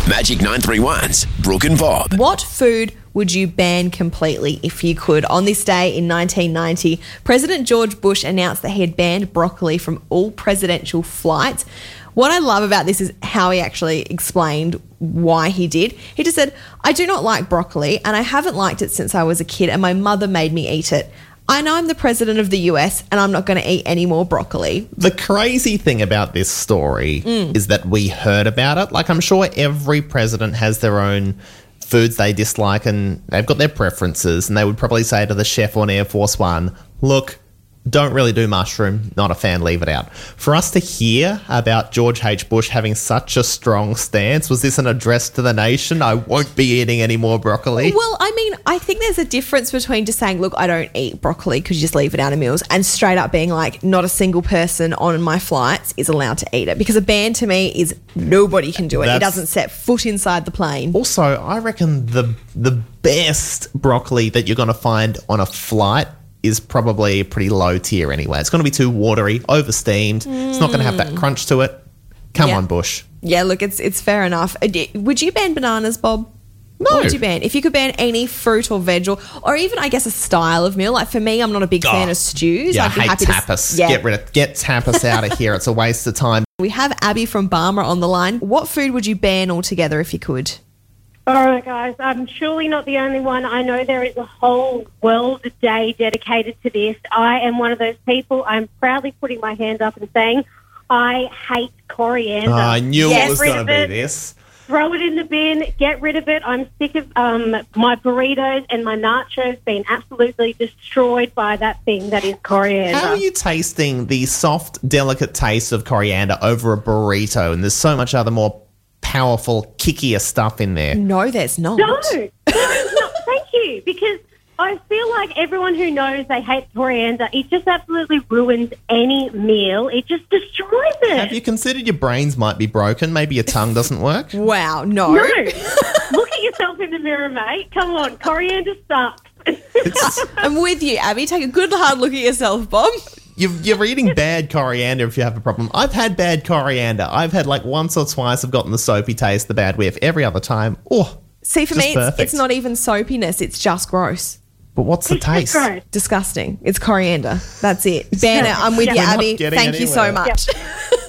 Magic 931's Brooke and Bob. What food would you ban completely if you could? On this day in 1990, President George Bush announced that he had banned broccoli from all presidential flights. What I love about this is how he actually explained why he did. He just said, "I do not like broccoli and I haven't liked it since I was a kid and my mother made me eat it. I know I'm the president of the US and I'm not going to eat any more broccoli." The crazy thing about this story is that we heard about it. Like, I'm sure every president has their own foods they dislike and they've got their preferences, and they would probably say to the chef on Air Force One, look, don't really do mushroom, not a fan, leave it out. For us to hear about George H. Bush having such a strong stance, was this an address to the nation? I won't be eating any more broccoli. Well, I mean, I think there's a difference between just saying, look, I don't eat broccoli because you just leave it out of meals, and straight up being like, not a single person on my flights is allowed to eat it. Because a ban to me is nobody can do it. It doesn't set foot inside the plane. Also, I reckon the best broccoli that you're going to find on a flight is probably pretty low tier anyway. It's going to be too watery, oversteamed. It's not going to have that crunch to it. Come on, Bush. Yeah, look, it's fair enough. Would you ban bananas, Bob? No. What would you ban? If you could ban any fruit or veg or even, I guess, a style of meal. Like, for me, I'm not a big fan of stews. Yeah, I'd be I hate happy tapas. to Get tapas out of here. It's a waste of time. We have Abby from Barmer on the line. What food would you ban altogether if you could? All right, guys, I'm surely not the only one. I know there is a whole world day dedicated to this. I am one of those people. I'm proudly putting my hand up and saying I hate coriander. I knew it was going to be this. Throw it in the bin. Get rid of it. I'm sick of my burritos and my nachos being absolutely destroyed by that thing that is coriander. How are you tasting the soft, delicate taste of coriander over a burrito? And there's so much other more powerful, kickier stuff in there. No, there's not. No, thank you, because I feel like everyone who knows they hate coriander, it just absolutely ruins any meal. It just destroys it. Have you considered your brains might be broken? Maybe your tongue doesn't work? Wow, no. No. Look at yourself in the mirror, mate. Come on, coriander sucks. I'm with you, Abby. Take a good hard look at yourself, Bob. You're eating bad coriander if you have a problem. I've had bad coriander. I've had like once or twice I've gotten the soapy taste, the bad whiff. Every other time, See, for me, perfect. it's not even soapiness. It's just gross. But what's the taste? Gross. Disgusting. It's coriander. That's it. Ban it. I'm with you, We're not Abby. getting Thank you so anywhere. much.